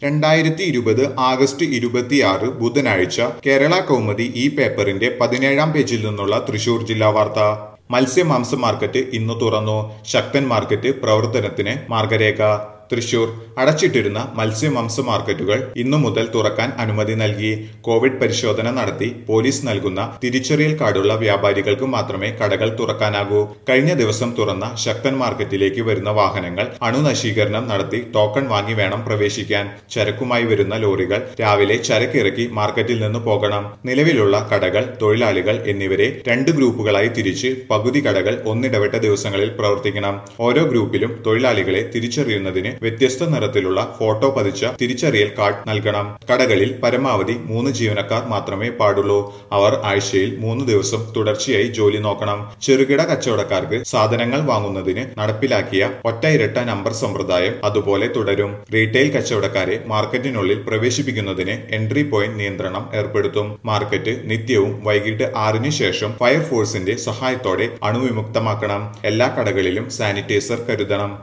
2020 August 26 ബുധനാഴ്ച കേരള കൗമുദി ഈ പേപ്പറിന്റെ 17-ാം പേജിൽ നിന്നുള്ള തൃശൂർ ജില്ലാ വാർത്ത. മത്സ്യമാംസ മാർക്കറ്റ് ഇന്നു തുറന്നു. ശക്തൻ മാർക്കറ്റ് പ്രവർത്തനത്തിന് മാർഗരേഖ. തൃശൂർ അടച്ചിട്ടിരുന്ന മത്സ്യമാംസ മാർക്കറ്റുകൾ ഇന്നു മുതൽ തുറക്കാൻ അനുമതി നൽകി. കോവിഡ് പരിശോധന നടത്തി പോലീസ് നൽകുന്ന തിരിച്ചറിയൽ കാർഡുള്ള വ്യാപാരികൾക്ക് മാത്രമേ കടകൾ തുറക്കാനാകൂ. കഴിഞ്ഞ ദിവസം തുറന്ന ശക്തൻ മാർക്കറ്റിലേക്ക് വരുന്ന വാഹനങ്ങൾ അണുനശീകരണം നടത്തി ടോക്കൺ വാങ്ങി വേണം പ്രവേശിക്കാൻ. ചരക്കുമായി വരുന്ന ലോറികൾ രാവിലെ ചരക്കിറക്കി മാർക്കറ്റിൽ നിന്ന് പോകണം. നിലവിലുള്ള കടകൾ, തൊഴിലാളികൾ എന്നിവരെ രണ്ട് ഗ്രൂപ്പുകളായി തിരിച്ച് പകുതി കടകൾ ഒന്നിടവിട്ട ദിവസങ്ങളിൽ പ്രവർത്തിക്കണം. ഓരോ ഗ്രൂപ്പിലും തൊഴിലാളികളെ തിരിച്ചറിയുന്നതിന് വ്യത്യസ്ത നിറത്തിലുള്ള ഫോട്ടോ പതിച്ച തിരിച്ചറിയൽ കാർഡ് നൽകണം. കടകളിൽ പരമാവധി 3 ജീവനക്കാർ മാത്രമേ പാടുള്ളൂ. അവർ ആഴ്ചയിൽ 3 ദിവസം തുടർച്ചയായി ജോലി നോക്കണം. ചെറുകിട കച്ചവടക്കാർക്ക് സാധനങ്ങൾ വാങ്ങുന്നതിന് നടപ്പിലാക്കിയ ഒറ്റ ഇരട്ട നമ്പർ സമ്പ്രദായം അതുപോലെ തുടരും. റീറ്റെയിൽ കച്ചവടക്കാരെ മാർക്കറ്റിനുള്ളിൽ പ്രവേശിപ്പിക്കുന്നതിന് എൻട്രി പോയിന്റ് നിയന്ത്രണം ഏർപ്പെടുത്തും. മാർക്കറ്റ് നിത്യവും വൈകിട്ട് 6-ന് ശേഷം ഫയർഫോഴ്സിന്റെ സഹായത്തോടെ അണുവിമുക്തമാക്കണം. എല്ലാ കടകളിലും സാനിറ്റൈസർ കരുതണം.